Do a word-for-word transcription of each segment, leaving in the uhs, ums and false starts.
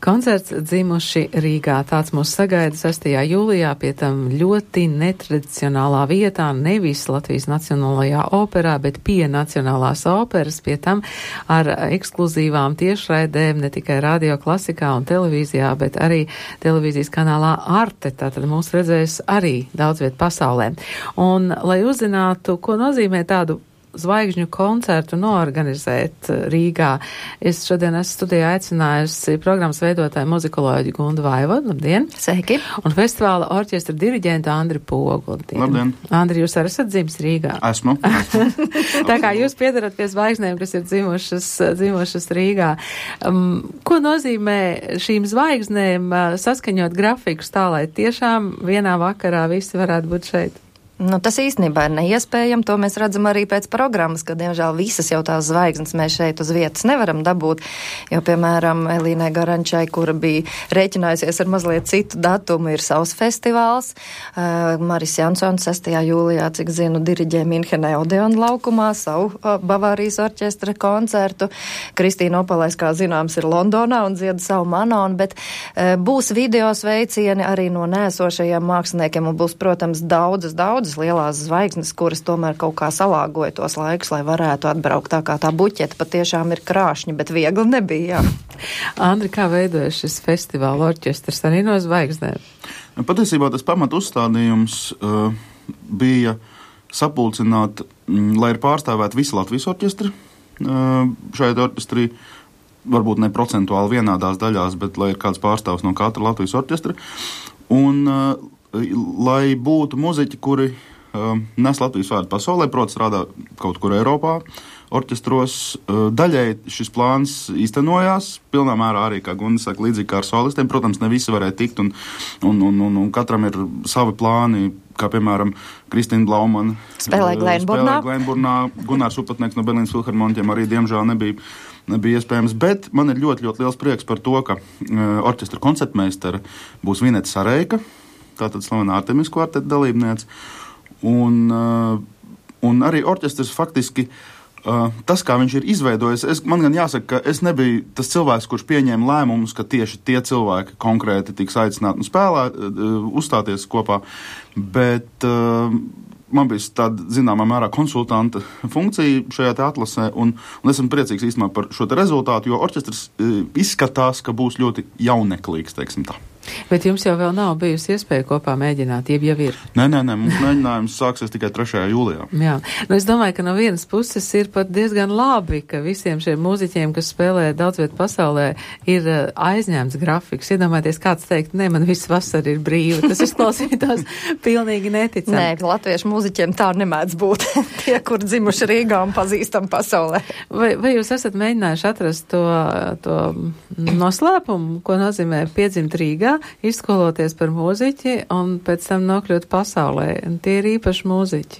Koncerts Dzimuši Rīgā. Tāds mūs sagaida sestajā jūlijā, pie tam ļoti netradicionālā vietā, nevis Latvijas Nacionālajā operā, bet pie Nacionālās operas, pie tam ar ekskluzīvām tiešraidēm, ne tikai radio klasikā un televīzijā, bet arī televīzijas kanālā Arte. Tātad mūs redzēs arī daudz viet pasaulē. Un, lai uzzinātu, ko nozīmē tādu zvaigžņu koncertu noorganizēt Rīgā, es šodien esmu studijā aicinājusi programmas veidotāju muzikoloģi Gundu Vaivodu. Labdien! Sveiki! Un festivāla orķestra diriģentu Andri Pogu. Labdien! Labdien! Andri, jūs arī esat dzimis Rīgā? Esmu. esmu. Tā kā jūs piedarat pie zvaigznēm, kas ir dzimušas, dzimušas Rīgā. Um, ko nozīmē šīm zvaigznēm uh, saskaņot grafikus tā, lai tiešām vienā vakarā visi varētu būt šeit? Nu, tas īstenībā ir neiespējami, to mēs redzam arī pēc programmas, ka, diemžēl, visas jau tās zvaigznes mēs šeit uz vietas nevaram dabūt, jo, piemēram, Elīnai Garančai, kura bija rēķinājusies ar mazliet citu datumu, ir savs festivāls, uh, Maris Jansons sestajā jūlijā, cik zinu, diriģē Minhenē Odeon laukumā savu uh, Bavārijas orķestra koncertu, Kristīna Opalais, kā zināms, ir Londonā un dzieda savu Manonu, bet uh, būs video sveicieni arī no nēsošajiem māksliniekiem un būs, protams, daudzas, daudzas lielās zvaigznes, kuras tomēr kaut kā salāgoja tos laikus, lai varētu atbraukt, tā kā tā buķeta patiešām ir krāšņa, bet viegli nebija, jā. Andri, kā veidojas šis festivāla orķestrs arī no zvaigznēm? Patiesībā tas pamat uzstādījums uh, bija sapulcināt, m, lai ir pārstāvēt visi Latvijas orķestri uh, šajā orķestrī, varbūt ne procentuāli vienādās daļās, bet lai ir kāds pārstāvs no katra Latvijas orķestra. Un uh, lai būtu muziķi, kuri uh, nes Latvijas vārdu pasaulē, proti strādā kaut kur Eiropā, orķestros, uh, daļai šis plāns īstenojās, pilnā mērā arī, kā Gunda saka, līdzīgi kā ar solistiem. Protams, ne visi varēja tikt, un, un, un, un, un katram ir savi plāni, kā piemēram Kristīna Blaumana spēlēja Glenburnā. Glenburnā, Gunārs Upatnieks no Berlīnas filharmoniķiem arī, diemžēl, nebija, nebija iespējams. Bet man ir ļoti, ļoti liels prieks par to, ka uh, orķestra koncertmeistara būs Vineta Sareika, tātad slavenā Artemis kvarteta dalībniece, un, uh, un arī orķestrs faktiski, uh, tas, kā viņš ir izveidojis, es, man gan jāsaka, ka es nebiju tas cilvēks, kurš pieņēma lēmumus, ka tieši tie cilvēki konkrēti tiks aicināti un spēlēt, uh, uzstāties kopā, bet uh, man bija tāda, zināmā mērā, konsultanta funkcija šajā te atlasē, un, un esmu priecīgs īstenībā par šo te rezultātu, jo orķestrs uh, izskatās, ka būs ļoti jauneklīgs, teiksim tā. Bet jums jau vēl nav bijusi iespēja kopā mēģināt, jeb jau ir? Nē, nē, nē, mums mēģinājums sāksies tikai trešajā jūlijā. Jā, nu es domāju, ka no vienas puses ir pat diezgan labi, ka visiem šiem mūziķiem, kas spēlē daudz viet pasaulē, ir aizņemts grafiks. Iedomājieties, kāds teikt, ne, man viss vasara ir brīva. Tas izklausītās pilnīgi neticami. Nē, latviešu mūziķiem tā nemēdz būt. Tie, kur dzimuši Rīgā un pazīstam pasaulē. Vai, vai jūs esat mēģinājuši atrast to, to noslēpumu, ko nozīmē piedzimt Rīgā, izskoloties par mūziķi un pēc tam nokļūt pasaulē? Un tie ir īpaši mūziķi.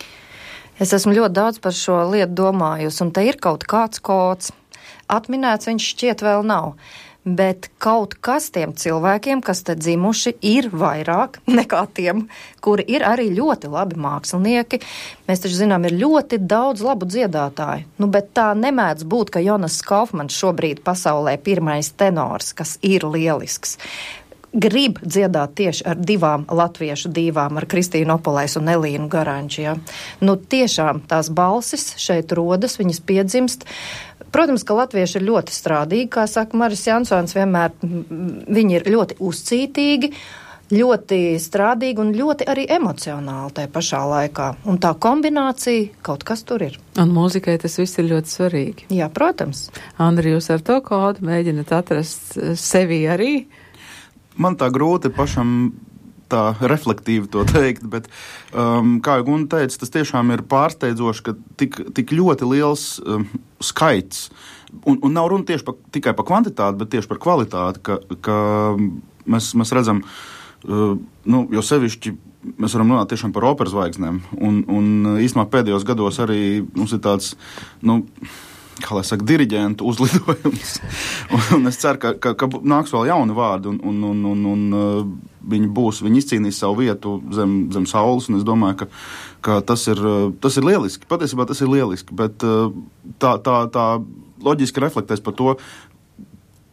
Es esmu ļoti daudz par šo lietu domājusi, un te ir kaut kāds kods. Atminēts viņš šķiet vēl nav. Bet kaut kas tiem cilvēkiem, kas te dzimuši, ir vairāk nekā tiem, kuri ir arī ļoti labi mākslinieki. Mēs taču zinām, ir ļoti daudz labu dziedātāju. Nu, bet tā nemēdz būt, ka Jonas Kaufmans šobrīd pasaulē pirmais tenors, kas ir lielisks, grib dziedāt tieši ar divām latviešu divām, ar Kristīnu Opalais un Elīnu Garanči. Ja? Nu, tiešām tās balsis šeit rodas, viņas piedzimst. Protams, ka latvieši ir ļoti strādīgi, kā saka Maris Jansons, vienmēr viņi ir ļoti uzcītīgi, ļoti strādīgi un ļoti arī emocionāli tajā pašā laikā. Un tā kombinācija, kaut kas tur ir. Un mūzikai tas viss ir ļoti svarīgi. Jā, protams. Andri, jūs ar to kodu mēģināt atrast sevi arī? Man tā grūti pašam tā reflektīvi to teikt, bet, um, kā jau Gunda teica, tas tiešām ir pārsteidzoši, ka tik, tik ļoti liels um, skaits, un, un nav runa tieši pa, tikai par kvantitāti, bet tieši par kvalitāti, ka, ka mēs, mēs redzam, uh, nu, jo sevišķi mēs varam runāt tiešām par operas zvaigznēm, un, un īstenībā pēdējos gados arī mums ir tāds, nu, kā lai saka, diriģentu uzlidojums. un, un es ceru, ka, ka, ka nāks vēl jauni vārdi, un, un, un, un, un uh, viņi būs, viņi izcīnīs savu vietu zem, zem saules, un es domāju, ka, ka tas ir, tas ir lieliski. Patiesībā tas ir lieliski, bet uh, tā, tā, tā loģiski reflektēs par to,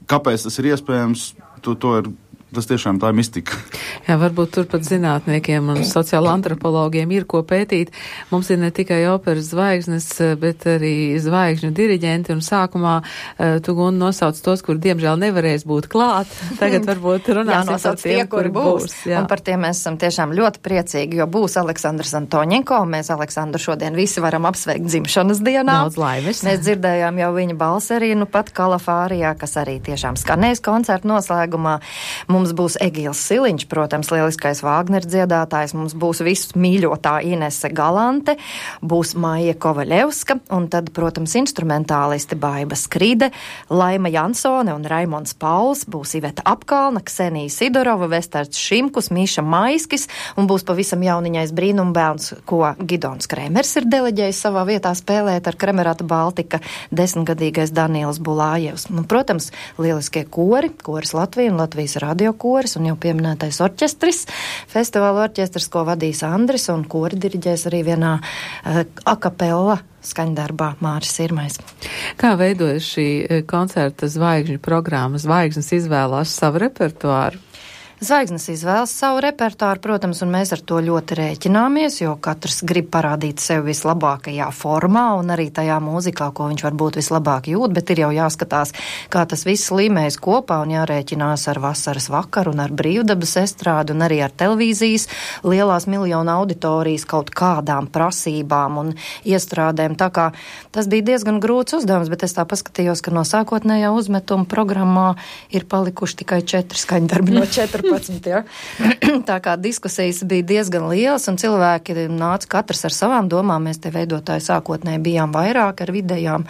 kāpēc tas ir iespējams, to, to ir, tas tiešām tā ir mistika. Jā, varbūt turpat zinātniekiem un sociāla antropologiem ir ko pētīt. Mums ir ne tikai operas zvaigznes, bet arī zvaigžņu diriģenti, un sākumā uh, tu, Gun, nosauc tos, kur diemžēl nevarēs būt klāt. Tagad varbūt runāsim par tiem, tie, kuri būs. būs un par tiem mēs esam tiešām ļoti priecīgi, jo būs Aleksandrs Antoņenko, un mēs Aleksandru šodien visi varam apsveikt dzimšanas dienā. Daudz laimes. Mēs dzirdējām jau viņa balsi arī, nu pat Kalafārijā, kas arī tiešām skanēs koncertu noslēgumā. Mums būs Egils Siliņš, protams, lieliskais Vāgner dziedātājs, mums būs visu mīļotā Inese Galante, būs Maija Kovaļevska, un tad, protams, instrumentālisti Baiba Skride, Laima Jansone un Raimonds Pauls, būs Iveta Apkalna, Ksenija Sidorova, Vestards Šimkus, Mīša Maiskis, un būs pavisam jauniņais brīnumbērns, ko Gidons Kremers ir deleģējis savā vietā spēlēt ar Kremerata Baltika, desmitgadīgais Daniels Bulājevs. Un, protams, lieliskie kori, koris Latvija un Latvijas radio koris, un jau pieminētais orķestris, festivāla orķestris, ko vadīs Andris, un kori diriģēs arī vienā uh, akapella skaņdarbā Māris Irmais. Kā veidojas šī koncerta zvaigžņu programma? Zvaigznes izvēlās savu repertuāru? Zvaigznes izvēlas savu repertuāru, protams, un mēs ar to ļoti rēķināmies, jo katrs grib parādīt sevi vislabākajā formā un arī tajā mūzikā, ko viņš varbūt vislabāk jūt, bet ir jau jāskatās, kā tas viss līmējas kopā un jārēķinās ar vasaras vakaru un ar brīvdabas estrādu un arī ar televīzijas lielās miljonu auditorijas kaut kādām prasībām un iestrādēm. Tā kā tas bija diezgan grūts uzdevums, bet es tā paskatījos, ka no sākotnējā uzmetuma programmā ir palikuši tikai četri skaņdarbi no četri. Ja? Tā kā diskusijas bija diezgan lielas un cilvēki nāca katrs ar savām domām, mēs te veidotāji sākotnēji bijām vairāk ar videjām.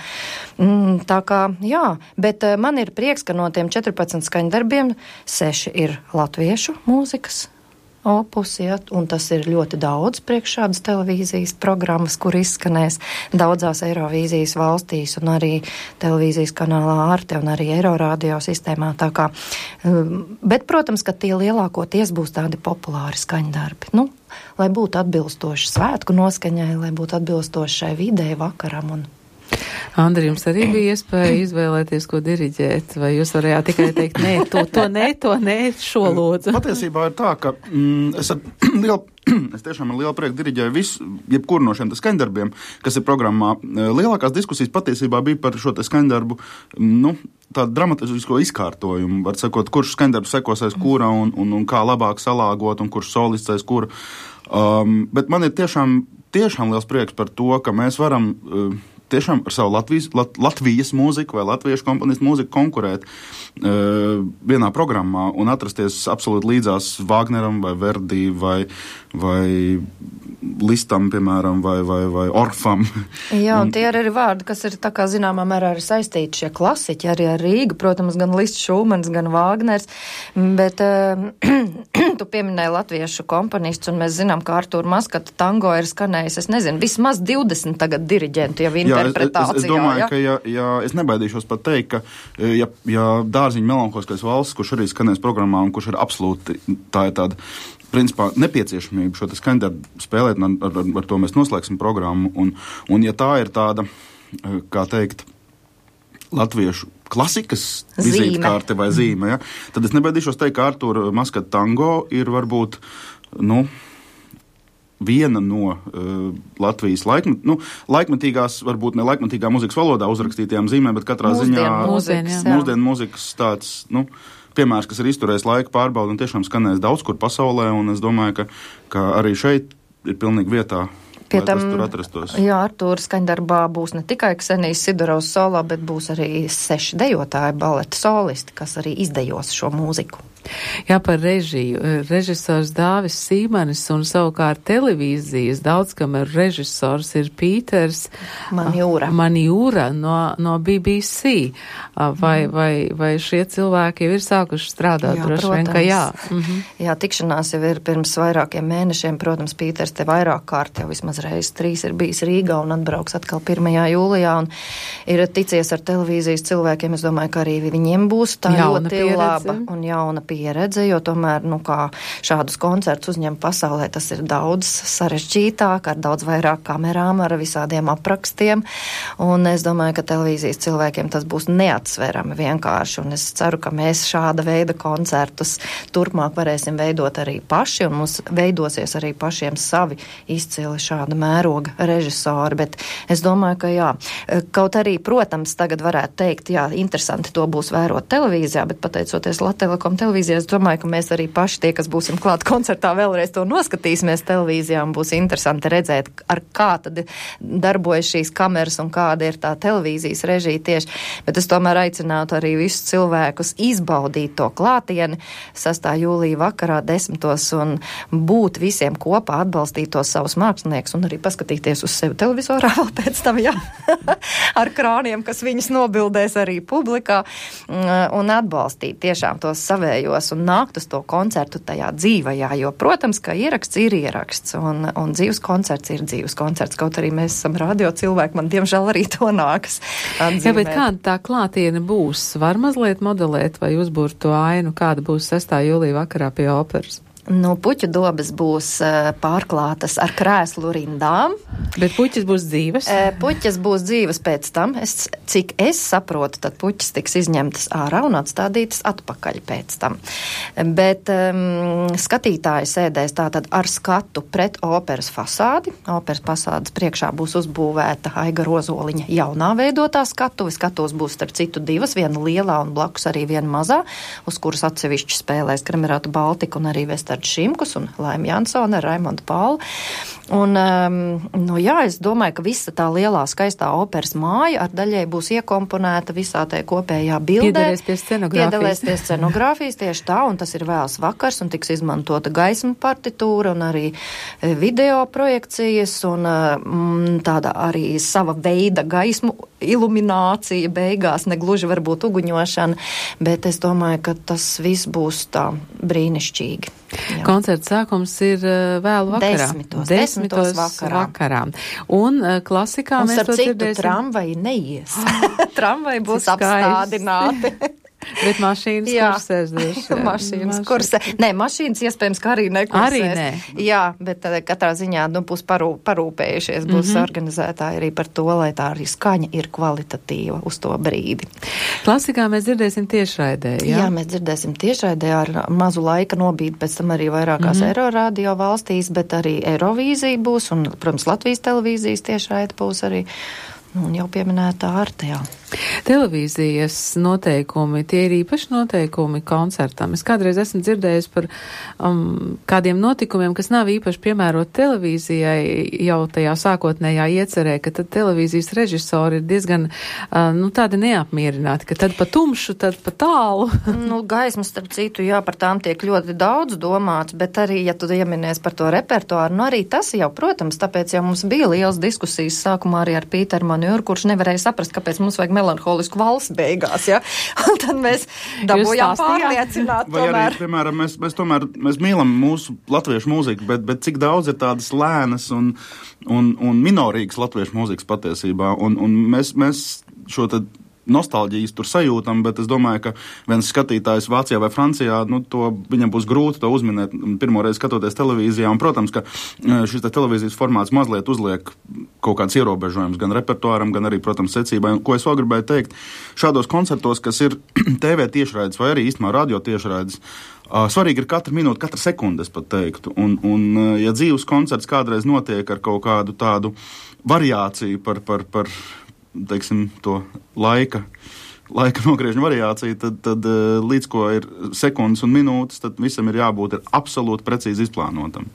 Tā kā, jā, bet man ir prieks, ka no tiem četrpadsmit skaņdarbiem seši ir latviešu mūzikas opus, ja, un tas ir ļoti daudz priekš šādas televīzijas programmas, kur izskanēs daudzās Eirovīzijas valstīs un arī televīzijas kanālā Arte un arī Eirorādio sistēmā. Tā kā, bet, protams, ka tie lielākoties būs tādi populāri skaņdarbi. Nu, lai būtu atbilstoši svētku noskaņai, lai būtu atbilstoši šai videi vakaram un Andri, jums arī bija iespēja izvēlēties, ko diriģēt, vai jūs varējāt tikai teikt, nē, to, to nē, to nē, šo lūdzu? Patiesībā ir tā, ka mm, es, ar lielu, es tiešām ar lielu prieku diriģēju visu, jebkuru no šiem skaņdarbiem, kas ir programmā. Lielākās diskusijas patiesībā bija par šo te skaņdarbu, nu, tādu dramatisko izkārtojumu, var sakot, kurš skaņdarbs sekos aiz kura un, un, un kā labāk salāgot un kurš solists aiz kura. Um, bet man ir tiešām, tiešām liels prieks par to, ka mēs varam uh, tiešām ar savu Latvijas, Lat, Latvijas mūziku vai latviešu komponistu mūziku konkurēt uh, vienā programmā un atrasties absolūti līdzās Vāgneram vai Verdi vai, vai Listam, piemēram, vai, vai, vai Orfam. Jā, un tie ir arī vārdi, kas ir tā kā zināmā mērā arī saistīti šie klasiķi, arī ar Rīgu, protams, gan Lists Šūmans, gan Vāgners, bet uh, tu pieminēji latviešu komponistus, un mēs zinām, ka Artūra Maskata tango ir skanējis, es nezinu, vismaz divdesmit tagad diriģentu jau interpretācijā. Jā, es, es, es domāju, ja? ka ja, ja, es nebaidīšos pat teikt, ka ja, ja Dārziņa melanholiskais valsts, kurš arī skanēs programmā un kurš ir absolūti, tā ir tāda principā nepieciešamība šo te skaņdarbu spēlēt, un ar, ar, ar to mēs noslēgsim programmu, un, un ja tā ir tāda, kā teikt, latviešu klasikas vizītkārte vai zīme, ja, tad es nebaidīšos teikt, ka Artūra Maskata tango ir varbūt, nu, viena no uh, Latvijas laikmet, nu, laikmetīgās, varbūt ne laikmetīgā mūzikas valodā uzrakstītajām zīmēm, bet katrā mūsdienu ziņā mūzikas, mūsdienu mūzikas tāds, nu, piemērs, kas ir izturējis laika pārbaudu un tiešām skanēs daudz kur pasaulē, un es domāju, ka, ka arī šeit ir pilnīgi vietā, Pie lai tam, tas tur atrastos. Jā, Artūra skaņdarbā būs ne tikai Ksenijas Sidorovs solo, bet būs arī seši dejotāji baleta solisti, kas arī izdejos šo mūziku. Jā, par režiju. Režisors Dāvis Sīmanis un savukārt televīzijas daudzkameru režisors ir Pīters Manjūra. Manjūra no, no B B C. Vai, mm. vai, vai šie cilvēki jau ir sākuši strādāt? Jā, droši vien, ka jā. Mm-hmm. Jā, tikšanās jau ir pirms vairākiem mēnešiem. Protams, Pīters te vairāk kārt jau vismaz reizes trīs ir bijis Rīgā un atbrauks atkal pirmajā jūlijā un ir ticies ar televīzijas cilvēkiem. Es domāju, ka arī viņiem būs tā jauna ļoti pieredze. laba un jauna pieredze. pieredze, jo tomēr, nu, kā šādus koncertus uzņem pasaulē, tas ir daudz sarežģītāk, ar daudz vairāk kamerām, ar visādiem aprakstiem, un es domāju, ka televīzijas cilvēkiem tas būs neatsverami vienkārši, un es ceru, ka mēs šāda veida koncertus turpmāk varēsim veidot arī paši, un mums veidosies arī pašiem savi izcili šāda mēroga režisori, bet es domāju, ka jā, kaut arī, protams, tagad varētu teikt, jā, interesanti to būs vērot televīzijā, bet pateicoties Latelekom televīzijā, es domāju, ka mēs arī paši tie, kas būsim klāt koncertā, vēlreiz to noskatīsimies televīzijā, un būs interesanti redzēt, ar kā tad darbojas šīs kameras un kāda ir tā televīzijas režija tieši, bet es tomēr aicinātu arī visus cilvēkus izbaudīt to klātieni sastā jūlija vakarā desmitos un būt visiem kopā, atbalstīt tos savus mākslinieks un arī paskatīties uz sevi televizorā vēl pēc tam, jā, ar krāniem, kas viņus nobildēs arī publikā, un atbalstīt tiešām tos savējos un nākt uz to koncertu tajā dzīvajā, jo, protams, ka ieraksts ir ieraksts, un, un dzīves koncerts ir dzīves koncerts, kaut arī mēs esam radio cilvēki, man diemžēl arī to nākas atzīmēt. Jā, bet kāda tā klātiene būs? Var mazliet modelēt vai uzbūrt to ainu, kāda būs sestā jūlija vakarā pie operas? Nu, puķu dobes būs uh, pārklātas ar krēslu rindām. Bet puķis būs dzīves? Uh, puķis būs dzīves pēc tam. Es, cik es saprotu, tad puķis tiks izņemtas ārā un atstādītas atpakaļ pēc tam. Bet um, skatītāji sēdēs tātad ar skatu pret operas fasādi. Operas fasādes priekšā būs uzbūvēta Aiga Rozoliņa jaunā veidotā skatuve. Skatuves būs starp citu divas, viena lielā un blakus arī viena mazā, uz kuras atsevišķi spēlēs Kremerāta Baltika un arī Vestar Šimkus un Laima Jansona, Raimonda Paula. Un, um, nu jā, es domāju, ka visa tā lielā skaistā operas māja ar daļai būs iekomponēta visā tai kopējā bildē. Piedalēs pie scenogrāfijas. Piedalēs pie scenogrāfijas, tieši tā, un tas ir vēls vakars, un tiks izmantota gaisma partitūra un arī video projekcijas un mm, tāda arī sava veida gaismu iluminācija beigās, ne gluži varbūt uguņošana, bet es domāju, ka tas viss būs tā brīnišķīgi. Jā. Koncerta sākums ir uh, vēlu vakarā. Desmitos, desmitos vakarā. vakarā. Un uh, klasikā un mēs to citu, dzirdēsim. Tramvai neies. Tramvai būs apstādināti. Bet mašīnas kursēs droši. Mašīnas kursē. Nē, mašīnas iespējams, ka arī nekursēs. Arī nē. Jā, bet katrā ziņā, nu, būs parū, parūpējušies, būs mm-hmm. organizētāji arī par to, lai tā arī skaņa ir kvalitatīva uz to brīdi. Klasikā mēs dzirdēsim tiešraidē, jā? Jā, mēs dzirdēsim tiešraidē ar mazu laika nobīdi, pēc tam arī vairākās mm-hmm. Eirorādio valstīs, bet arī Eirovīzija būs un, protams, Latvijas televīzijas tiešraide būs arī. Un jau pieminētā Artejā. Televīzijas noteikumi, tie ir īpaši noteikumi koncertam. Es kādreiz esmu dzirdējis par um, kādiem notikumiem, kas nav īpaši piemērot televīzijai jau tajā sākotnējā iecerē, ka tad televīzijas režisori ir diezgan, uh, nu, tādi neapmierināti, ka tad pa tumšu, tad pa tālu. Nu, gaismas, starp citu, jā, par tām tiek ļoti daudz domāts, bet arī, ja tu ieminies par to repertuāru, nu arī tas jau, protams, tāpēc jau mums bija liels diskusijas sākumā arī ar Pīteru Manjuru, kurš nevarēja saprast, kāpēc mums vajag melanholisku valsts beigās, ja? Un tad mēs dabūjām pārliecināt vai tomēr. Arī, piemēram, mēs, mēs tomēr, mēs mīlam mūsu latviešu mūziku, bet, bet cik daudz ir tādas lēnas un, un, un minorīgas latviešu mūzikas patiesībā, un, un mēs, mēs šo tad nostalģijas tur sajūtam, bet es domāju, ka viens skatītājs Vācijā vai Francijā, nu, to viņam būs grūti to uzminēt pirmoreiz skatoties televīzijā, un, protams, ka šis televīzijas formāts mazliet uzliek kaut kāds ierobežojums gan repertuāram, gan arī, protams, secībai. Un, ko es vēl gribēju teikt, šādos koncertos, kas ir T V tiešraides vai arī īstenībā radio tiešraides, uh, svarīgi ir katra minūte, katra sekunde, es pat teiktu. Un, un uh, ja dzīves koncerts kādreiz notiek ar kaut kādu tādu variāciju par, par, par teiksim, to laika, laika nogriežņu variāciju, tad, tad līdz ko ir sekundes un minūtes, tad visam ir jābūt ir absolūti precīzi izplānotam.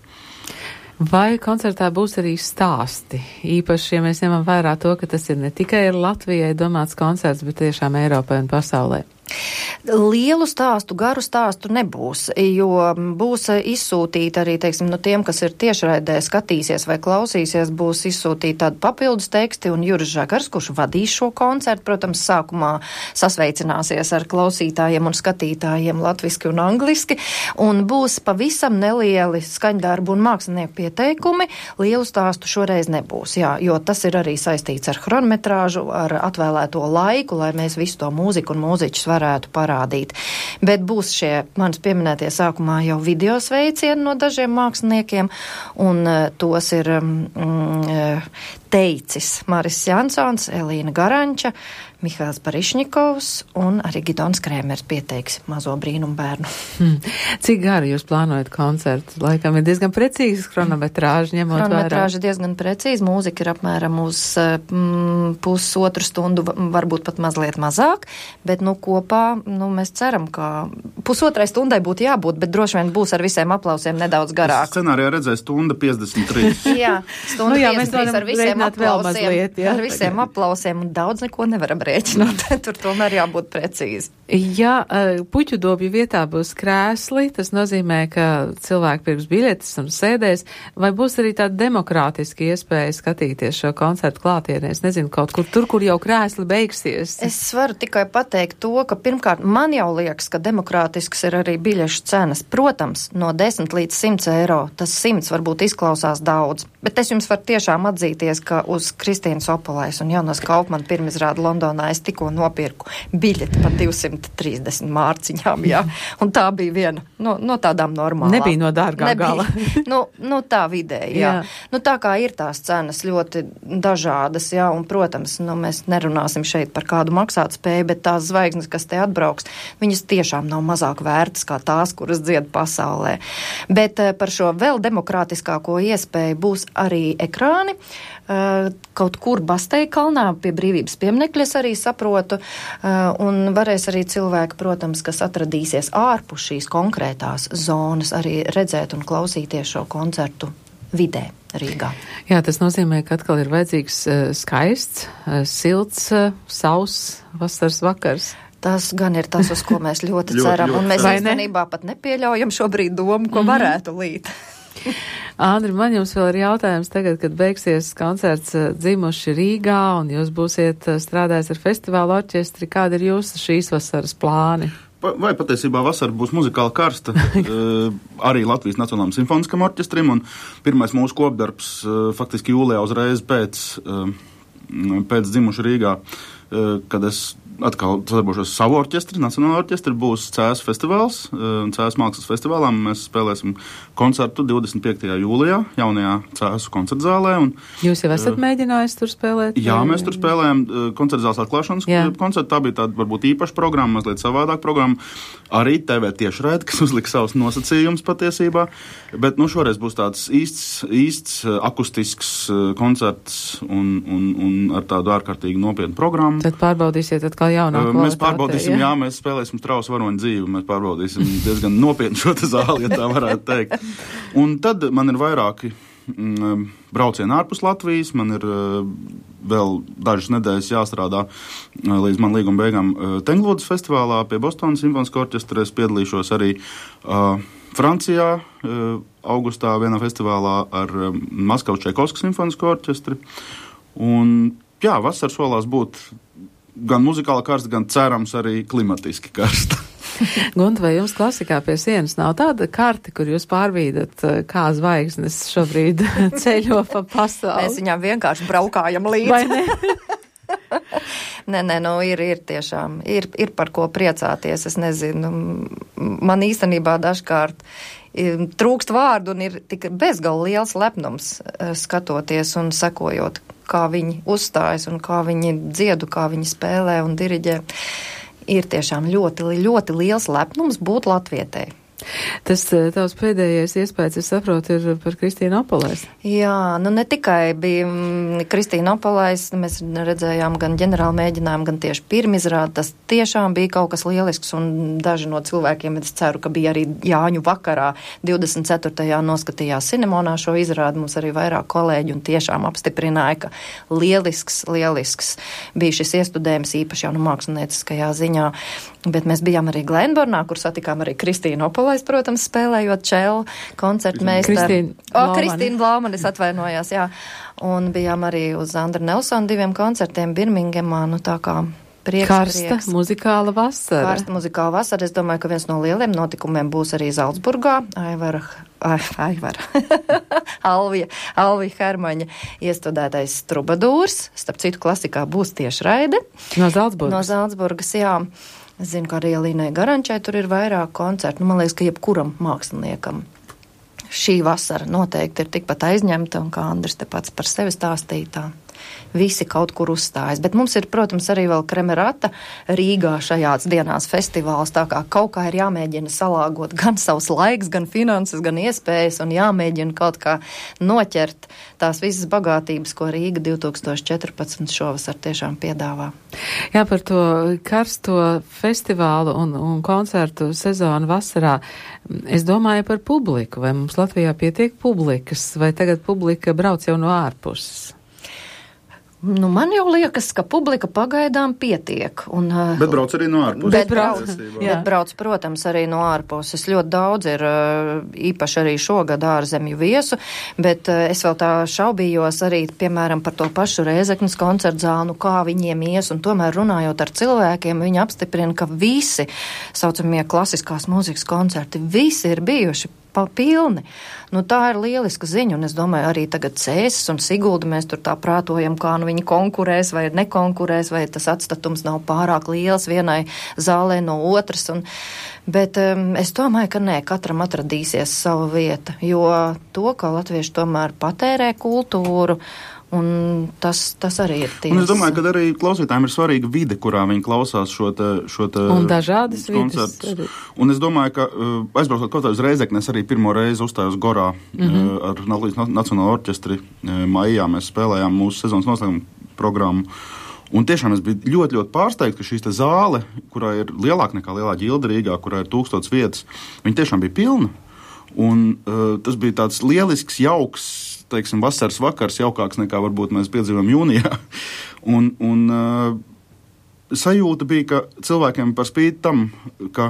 Vai koncertā būs arī stāsti? Īpaši, ja mēs ņemam vērā to, ka tas ir ne tikai Latvijai domāts koncerts, bet tiešām Eiropai un pasaulē. Lielu stāstu, garu stāstu nebūs, jo būs izsūtīti arī, teiksim, no tiem, kas ir tiešraidē skatīsies vai klausīsies, būs izsūtīti tādi papildus teksti, un Juris Žagars, kurš vadīs šo koncertu, protams, sākumā sasveicināsies ar klausītājiem un skatītājiem latviski un angliski, un būs pavisam nelieli skaņdarbu un mākslinieku pieteikumi. Lielu stāstu šoreiz nebūs, jā, jo tas ir arī saistīts ar chronometrāžu, ar atvēlēto laiku, lai mēs visu to mūziku un mūziķus varam varētu parādīt. Bet būs šie manis pieminētie sākumā jau video sveicieni no dažiem māksliniekiem, un uh, tos ir um, teicis Maris Jansons, Elīna Garanča, Mihāls Barišņikovs un arī Gidons Krēmers pieteiks mazo brīnumu bērnu. Hmm. Cik gari jūs plānojat koncertu? Laikam ir diezgan precīzes chronometrāži, ņemot vērā. Chronometrāži diezgan precīzi, mūzika ir apmēram uz mm, pusotru stundu, varbūt pat mazliet mazāk, bet nu kopā, nu mēs ceram, ka pusotrai stundai būtu jābūt, bet droši vien būs ar visiem aplausiem nedaudz garāk. Scenārijā redzēja stunda piecdesmit trīs. Jā, stunda nu, jā, piecdesmit trīs ar visiem aplausiem, mazliet, jā, ar visiem tagad. aplausiem un daudz neko nevaram rēķināt, tur tomēr jābūt precīzi. Ja puķu dobju vietā būs krēsli, tas nozīmē, ka cilvēki pirks biļetes un sēdēs, vai būs arī tāda demokrātiska iespēja skatīties šo koncertu klātienē? Es nezinu, kaut kur tur, kur jau krēsli beigsies. Es varu tikai pateikt to, ka pirmkārt man jau liekas, ka demokrātisks ir arī biļešu cenas. Protams, no desmit līdz simts eiro, tas simts varbūt izklausās daudz, bet es jums varu tiešām atzīties, ka uz Kristīnas Opolais un Jonas Kaufman pirmizrāda Londonā es tikko nopirku biļeti par divsimt trīsdesmit mārciņām, jā. Un tā bija viena no, no tādām normālām. Nebija no dārgā gala. nu, nu, tā vidēji, jā. jā. Nu, tā kā ir tās cenas ļoti dažādas, jā, un, protams, nu, mēs nerunāsim šeit par kādu maksāt spēju, bet tās zvaigznes, kas te atbrauks, viņas tiešām nav mazāk vērtas kā tās, kuras dzied pasaulē. Bet par šo vēl demokrātiskāko iespēju būs arī ekrāni. Kaut kur Basteikalnā pie Brīvības pieminekļa es arī saprotu, un varēs arī cilvēki, protams, kas atradīsies ārpus šīs konkrētās zonas, arī redzēt un klausīties šo koncertu vidē Rīgā. Jā, tas nozīmē, ka atkal ir vajadzīgs skaists, silts, sauss vasaras vakars. Tas gan ir tas, uz ko mēs ļoti ceram, un mēs īstenībā pat nepieļaujam šobrīd domu, ko varētu līt. Andri, man jums vēl ir jautājums tagad, kad beigsies koncerts Dzimuši Rīgā un jūs būsiet strādājis ar festivālu orķestri. Kādi ir jūsu šīs vasaras plāni? Vai patiesībā vasara būs muzikāli karsta arī Latvijas Nacionālajam simfoniskam orķestrim, un pirmais mūsu kopdarbs faktiski jūlijā uzreiz pēc, pēc Dzimuši Rīgā, kad es atkal sadarbošos savu orķestri, Nacionālo orķestri, būs Cēsu festivāls, Cēsu mākslas festivālā. Mēs spēlēsim koncertu divdesmit piektajā jūlijā jaunajā Cēsu koncertzālē. Un, Jūs jau esat uh, mēģinājis tur spēlēt? Jā, vai? Mēs tur spēlējām koncertzāles atklāšanas jā. koncertu. Tā bija tāda varbūt īpaša programma, mazliet savādāk programma. Arī T V tiešraide, kas uzlika savus nosacījumus patiesībā. Bet nu, šoreiz būs tāds īsts, īsts akustisks koncerts un, un, un ar tādu ārkārtīgi nopietnu programmu. Tad pārbaudīsiet atkal jaunā kvalitāte. Mēs pārbaudīsim, jā, jā mēs spēlēsim Strausu varoņu dzīvi, mēs pārbaudīsim diezgan nopietni šo te zāli, ja tā varētu teikt. Un tad man ir vairāki mm, braucieni ārpus Latvijas, man ir uh, vēl dažas nedēļas jāstrādā uh, līdz man līguma beigām uh, Tenglodas festivālā pie Bostonas simfoniskā orķestra. Es piedalīšos arī uh, Francijā uh, augustā vienā festivālā ar uh, Maskavas Čaikovska simfonisko orķestri. Un jā, vasara solās būt gan muzikāli karsta, gan cerams arī klimatiski karsta. Gunta, vai jums klasikā pie sienas nav tāda karte, kur jūs pārvīdat, kā zvaigznes šobrīd ceļo pa pasauli? Mēs viņām vienkārši braukājam līdzi. Vai ne? Nē, nē, nu ir, ir tiešām, ir, ir par ko priecāties, es nezinu, man īstenībā dažkārt trūkst vārdu un ir tik bezgalīgi liels lepnums skatoties un sekojot, kā viņi uzstājas un kā viņi dziedu, kā viņi spēlē un diriģē. Ir tiešām ļoti, ļoti liels lepnums būt latvietei. Tas tavs pēdējais iespējas, es saprotu, ir par Kristīnu Opolais. Jā, nu ne tikai bija Kristīna Opolais, mēs redzējām gan ģenerālu mēģinājumu, gan tieši pirmizrādi. Tas tiešām bija kaut kas lielisks, un daži no cilvēkiem, es ceru, ka bija arī Jāņu vakarā divdesmit ceturtajā noskatījās Sinemonā šo izrādi. Mums arī vairāk kolēģi un tiešām apstiprināja, ka lielisks, lielisks bija šis iestudējums īpaši jau nu mākslinieckajā ziņā. Bet mēs bijām arī Glenbornā, kur satikām arī Kristīnu Opolais, protams, spēlējot čelu koncertmeistaru. Kristīna O, Kristīna Blaumane, es atvainojās, jā. Un bijām arī uz Andra Nelsona diviem koncertiem Birmingemā, nu tā kā prieks, Karsta prieks. muzikāla vasara. Karsta muzikāla vasara. Es domāju, ka viens no lieliem notikumiem būs arī Zalcburgā. Aivara, Aivara, Alvija, Alvija Hermaņa iestudētais Trubadūrs. Starp citu, klasikā būs tiešraide. No Zalcburgas. No Zalcburgas, jā. Es zinu, ka arī Līnai Garančai tur ir vairāk koncertu. Nu, man liekas, ka jebkuram māksliniekam šī vasara noteikti ir tikpat aizņemta, un kā Andris te pats par sevi stāstītā. Visi kaut kur uzstājas. Bet mums ir, protams, arī vēl Kremerata Rīgā šajās dienās festivāls, tā kā kaut kā ir jāmēģina salāgot gan savus laiks, gan finanses, gan iespējas, un jāmēģina kaut kā noķert tās visas bagātības, ko Rīga divtūkstoš četrpadsmit šovasar tiešām piedāvā. Jā, par to karsto festivālu un, un koncertu sezonu vasarā. Es domāju par publiku. Vai mums Latvijā pietiek publikas, vai tagad publika brauc jau no ārpuses? Nu, man jau liekas, ka publika pagaidām pietiek. Un, bet brauc arī no ārpuses. Bet brauc, bet brauc, protams, arī no ārpuses. Ļoti daudz ir īpaši arī šogad ārzemju viesu, bet es vēl tā šaubījos arī, piemēram, par to pašu Rēzeknes koncertzālu, kā viņiem ies, un tomēr runājot ar cilvēkiem, viņi apstiprina, ka visi saucamie klasiskās mūzikas koncerti, visi ir bijuši pilni. Nu, tā ir lieliska ziņa, un es domāju, arī tagad Cēsis un Sigulda mēs tur tā prātojam, kā nu viņi konkurēs vai nekonkurēs, vai tas atstatums nav pārāk liels vienai zālē no otras. Un, bet um, es domāju, ka nē, katram atradīsies sava vieta, jo to, ka latvieši tomēr patērē kultūru, un tas, tas arī ir tiesa. Un es domāju, ka arī klausītājiem ir svarīga vide, kurā viņi klausās šo te, šo te un dažādas vides. Un es domāju, ka uh, aizbraucot kaut kā uz Rēzekni, es arī pirmo reizi uzstājos Gorā mm-hmm. uh, ar Latvijas Nacionālo orķestri. Uh, maijā mēs spēlējām mūsu sezonas noslēguma programmu. Un tiešām es biju ļoti, ļoti pārsteigts, ka šīs te zāle, kurā ir lielāka nekā lielā ģilda Rīgā, kurā ir tūkstots vietas, viņa tiešām bija pilna. Un uh, tas bija tāds lielisks, jauks, teiksim, vasaras vakars, jaukāks nekā varbūt mēs piedzīvām jūnijā. un un uh, sajūta bija, ka cilvēkiem par spīti tam, ka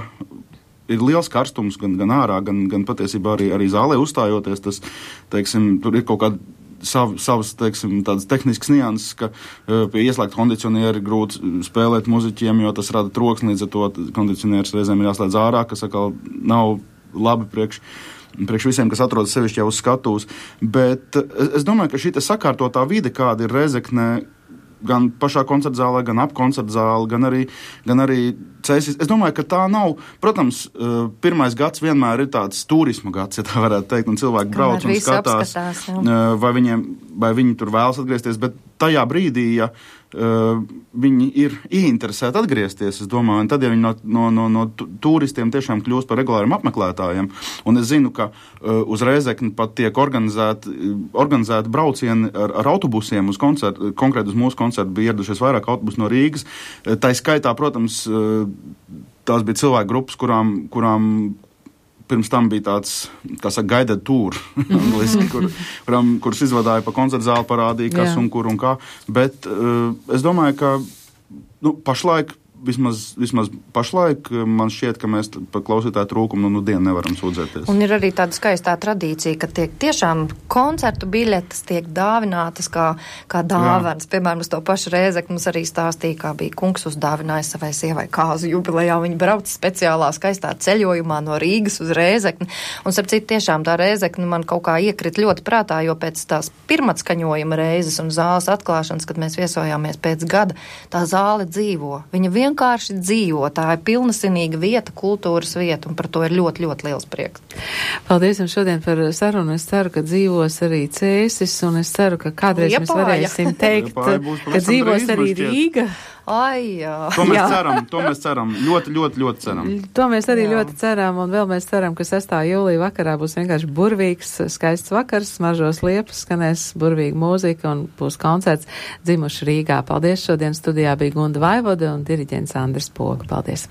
ir liels karstums gan, gan ārā, gan, gan patiesībā arī, arī zālē uzstājoties, tas, teiksim, tur ir kaut kāda sav, savas, teiksim, tādas tehniskas nianses, ka uh, pie ieslēgta kondicioniera ir grūti spēlēt muziķiem, jo tas rada troksni, līdz ar to kondicionieris reizēm ir jāslēdz ārā, kas atkal nav labi priekš priekš visiem, kas atrodas sevišķi jau uz skatuves, bet es, es domāju, ka šī sakārtotā vide, kāda ir Rēzeknē, gan pašā koncertzālē, gan ap koncertzāli, gan arī, gan arī Cēsis. Es domāju, ka tā nav, protams, pirmais gads vienmēr ir tāds turisma gads, ja tā varētu teikt, un cilvēki brauc un skatās, vai, viņiem, vai viņi tur vēlas atgriezties, bet tajā brīdī, ja uh, viņi ir ieinteresēti atgriezties, es domāju, un tad, ja viņi no, no, no, no turistiem tiešām kļūst par regulāriem apmeklētājiem, un es zinu, ka uh, uz Rēzekni pat tiek organizēti, organizēti braucieni ar, ar autobusiem uz koncertu, konkrēti uz mūsu koncertu bija ieradušies vairāk autobusu no Rīgas, tā skaitā, protams, uh, tās bija cilvēku grupas, kurām, kurām pirms tam bija tāds, kā saka, guided tour, angliski, kur, kuram, kurus izvadāja pa koncertu zāli, parādīja, kas Jā. un kur un kā. Bet uh, es domāju, ka nu, pašlaik, vismaz, vismaz pašlaik, man šķiet, ka mēs par klausītāju trūkumu nu, nu dienu nevaram sūdzēties. Un ir arī tāda skaistā tradīcija, ka tiek tiešām koncertu biļetes tiek dāvinātas kā, kā dāvans. Jā. Piemēram, uz to pašu Rēzekni mums arī stāstīja, kā bija kungs uzdāvinājis savai sievai kāzu jubilejā. Viņi brauc speciālā skaistā ceļojumā no Rīgas uz Rēzekni. Un, starp citu, tiešām tā Rēzekni man kaut kā iekrit ļoti prātā, jo pēc tās pirmatskaņojuma reizes un zāles atklāšanas, kad mēs viesojāmies pēc gada, tā zāle dzīvo. Viņa vien vienkārši dzīvo. Tā ir pilnasinīga vieta, kultūras vieta, un par to ir ļoti, ļoti liels prieks. Paldies jums šodien par sarunu. Es ceru, ka dzīvos arī Cēsis, un es ceru, ka kādreiz Liepāja. Mēs varēsim teikt, ka dzīvos arī Rīga. Ai, jā. To mēs jā. ceram, to mēs ceram. Ļoti, ļoti, ļoti ceram. To mēs arī jā. ļoti ceram, un vēl mēs ceram, ka sestā jūlija vakarā būs vienkārši burvīgs, skaists vakars, smaržos liepas, skanēs burvīga mūzika un būs koncerts Dzimuši Rīgā. Paldies, šodien studijā bija Gunda Vaivoda un diriģents Andris Poga. Paldies!